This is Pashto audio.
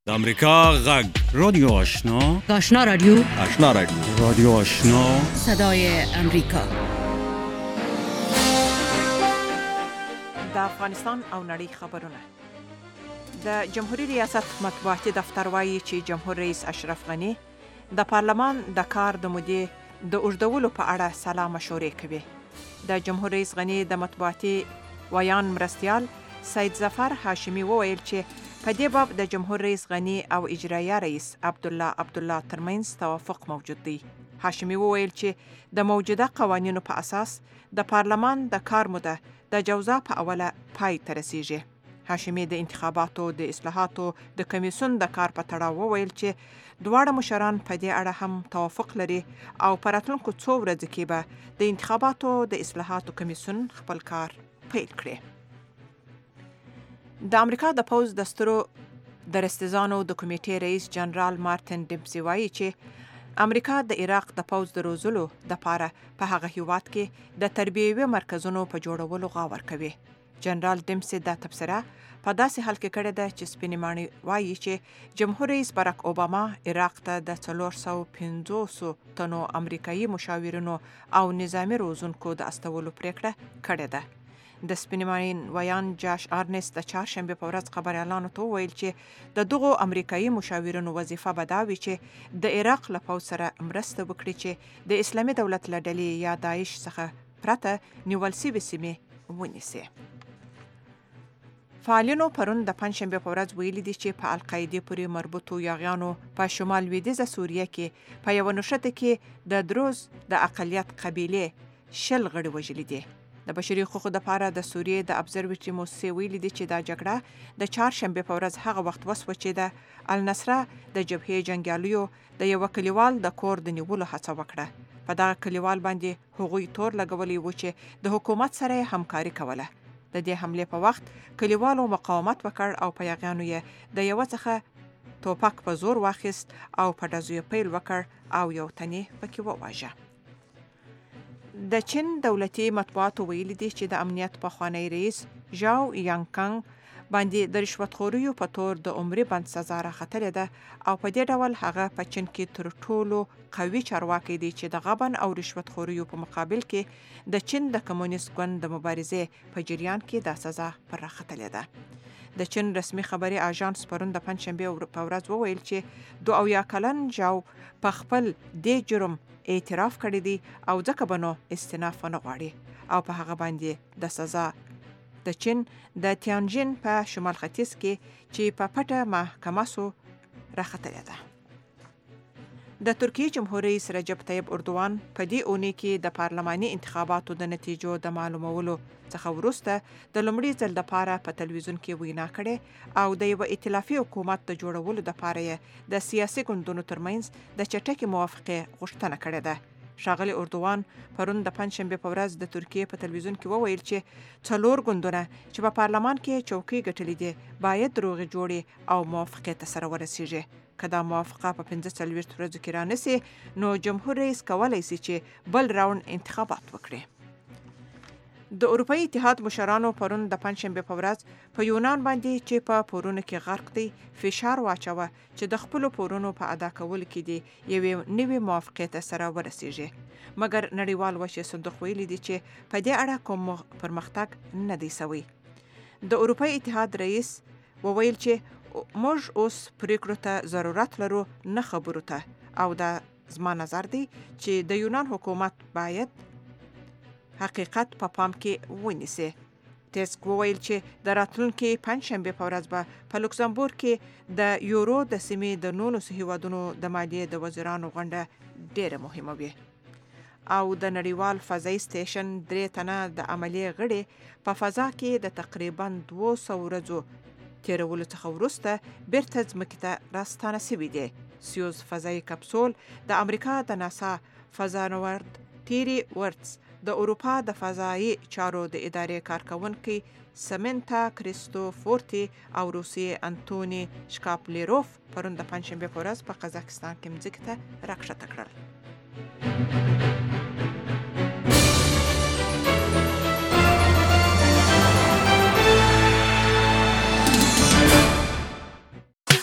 د امریکا غږ رادیو آشنا آشنا رادیو رادیو آشنا صدای امریکا. د افغانستان او نړۍ خبرونه. د جمهوریت ریاست مطبوعاتي دفتر وایي چې جمهور رئیس اشرف غني د پارلمان د کار د مودې د اوږدولو په اړه سلا مشورې کوي. د جمهور رئیس غني د مطبوعاتي ویان مرستیال سید ظفر هاشمی وویل چې په دې باب د جمهور رئیس غني او اجرایه رئیس عبدالله ترمنځ توافق موجود دی. هاشمی وویل چې د موجوده قوانینو په اساس د پارلمان د کار موده د جوزا په اوله پای ته رسیږي. هاشمی د انتخاباتو د اصلاحاتو د کمیسیون د کار په تړاو وویل چې دواړه مشران په دې اړه هم توافق لري او په راتلونکو څو ورځو کې به د انتخاباتو د اصلاحاتو کمیسیون خپل کار پیل کړي. د امریکا د پوځ د سترو درستیزانو د کمیټې رئیس جنرال مارټن ډیمسي وایي چې امریکا د عراق د پوځ د روزلو لپاره په هغه هیواد کې د تربیوي مرکزونو په جوړولو غور کوي. جنرال ډیمسي دا تبصره په داسې حال کې کړې ده چې سپینې ماڼۍ وایي چې جمهور رئیس باراک اوباما عراق ته د 450 تنو امریکایي مشاورینو او نظامي روزونکو د استولو پریکړه کړې ده. د سپینې ماڼۍ ویان جاش آرنست د چهارشنبې په ورځ خبریالانو ته وویل چې د دغو امریکایي مشاورینو وظیفه به دا وي چې د عراق له پوځ سره مرسته وکړي چې د اسلامي دولت له ډلې یا داعش څخه پرته نیول سوي سیمې ونیسي. فعالینو پرون د پنجشنبې په ورځ ویلي دي چې په القاعدې پورې مربوطو یاغیانو په شمال لویدیځه سوریه کې په یوه نښته کې د دروز د اقلیت قبیلې 10 غړي وژلي دي. د بشري حقوقو لپاره د سوریې د ابزرویټري موسسې ویلي دي چې دا جګړه د چهارشنبې په ورځ هغه وخت وسوه چې د النصره د جبهې جنګیالیو د یوه کلیوال د کور د نیولو هڅه وکړه. په دغه کلیوال باندې هغوی تور لګولی و چې د حکومت سره همکاري کوله. د دې حملې په وخت کلیوالو مقاومت وکړ او په یاغیانو یې د یوه څخه توپک په زور واخیست او په ډزو یې پیل وکړ او یو تن یې پکې وواژه. د چین دولتي مطبوعاتو ویلي دي چې د امنیت پخوانی رئیس ژاو یانګکانګ باندې د رشوتخوریو په تور د عمري بند سزا راختلې ده او په دې ډول هغه په چین کې تر ټولو قوي چارواکي دی چې د غبن او رشوتخوریو په مقابل کې د چین د کمونیست ګوند د مبارزې په جریان کې دا سزا پر راختلې ده. د چین رسمي خبري اژانس پرون د پنجشنبې په ورځ وویل چې 22 کلن ژاو په خپل دې جرم اعتراف کړی دی او ځکه به نو استناف ونه غواړي او په هغه باندې د سزا د چین د تیانجین په شمال ختیځ کې چې په پټه محکمه سو راختلې ده. د ترکیې جمهور رئیس رجب طیب اردوغان په دې اونۍ کې د پارلماني انتخاباتو د نتیجو د معلومولو څخه وروسته د لومړي ځل لپاره په تلویزیون کې وینا کړې او د یو ائتلافي حکومت د جوړولو لپاره د سیاسي ګوندونو ترمنځ د چټکې موافقې غوښتنه کړې ده. ښاغلی اردوغان پرون د پنجشنبې په ورځ د ترکیې په تلویزیون کې وویل چې 4 ګوندونه چې په پارلمان کې چوکۍ ګټلې دي باید روغې جوړې او موافقې ته سره ورسیږي. که دا موافقه په 45 ورځو کې رانسي نو جمهور رئیس کولی شي چې بل راوند انتخابات وکړي. د اروپایي اتحاد مشرانو پرون د پنجشنبې په ورځ په یونان باندې چې په پورونو کې غرق دی فشار واچوه چې د خپلو پورونو په ادا کولو کې دی یوې نوې موافقې ته سره ورسیږي. مګر نړیوال وچې صندوق ویلي دی چې په دې اړه کوم پرمختګ نه دی سوی. د اروپایي اتحاد رئیس وویل چې موږ اوس پریکړو ته ضرورت لرو نه خبرو ته او دا زما نظر دی چې د یونان حکومت باید حقیقت په پام کې ونیسي. ټسک وویل چې د راتلونکي پنجشنبې په ورځ به په لوکسمبورګ کې د یورو د سیمې د 19 هیوادونو د مالیې د وزیرانو غونډه ډیره مهمه وي او د نړیوال فضایي سټیشن 3 تنه د عملیې غړي په فضا کې د تقریبا 200 ورځو تیرولو څخه وروسته بیرته ځمکې ته راستانه سوي دي. سیوز فضایي کپسول د امریکا د ناسا فضانورد تیری ورتس د اروپا د فضایي چارو د ادارې کارکونکي سمنتا کریستوفورتی او روسي انتونی شکاپلیروف پرون د پنجشنبې په ورځ په قزاقستان کې مځکې ته راکښته کړل.